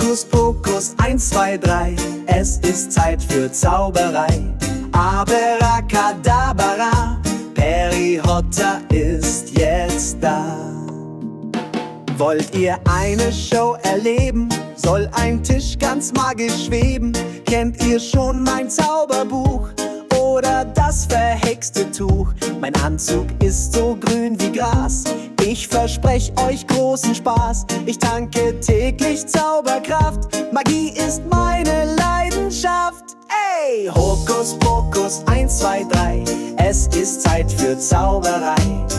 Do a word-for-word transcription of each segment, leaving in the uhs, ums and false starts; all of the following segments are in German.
Hokus Pokus, eins, zwei, drei, es ist Zeit für Zauberei. Abracadabra, Perry Hotter ist jetzt da. Wollt ihr eine Show erleben? Soll ein Tisch ganz magisch schweben? Kennt ihr schon mein Zauberbuch oder das verhexte Tuch? Mein Anzug ist so grün wie Gras, ich versprech euch großen Spaß. Ich tanke täglich Zauberkraft, Magie ist meine Leidenschaft. Ey, Hokus Pokus, eins, zwei, drei, es ist Zeit für Zauberei.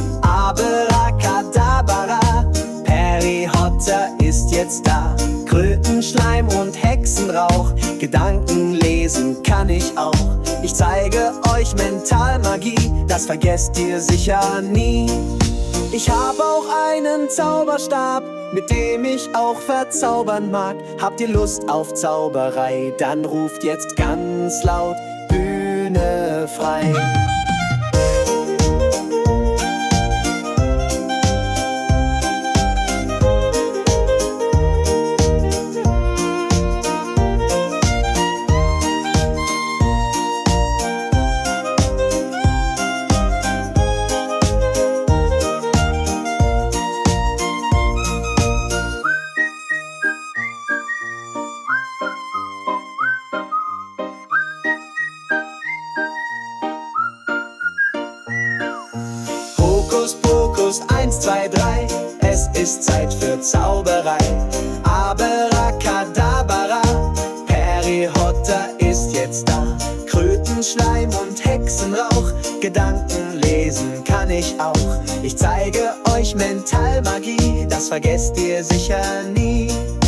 Abracadabra, Perry Hotter ist jetzt da. Krötenschleim und Hexenrauch, Gedanken lesen kann ich auch. Ich zeige euch Mentalmagie, das vergesst ihr sicher nie. Ich hab auch einen Zauberstab, mit dem ich auch verzaubern mag. Habt ihr Lust auf Zauberei, dann ruft jetzt ganz laut: Bühne frei. Hokus Pokus, eins, zwei, drei, es ist Zeit für Zauberei. Abracadabra, Perry Hotter ist jetzt da. Krötenschleim und Hexenrauch, Gedanken lesen kann ich auch. Ich zeige euch Mentalmagie, das vergesst ihr sicher nie.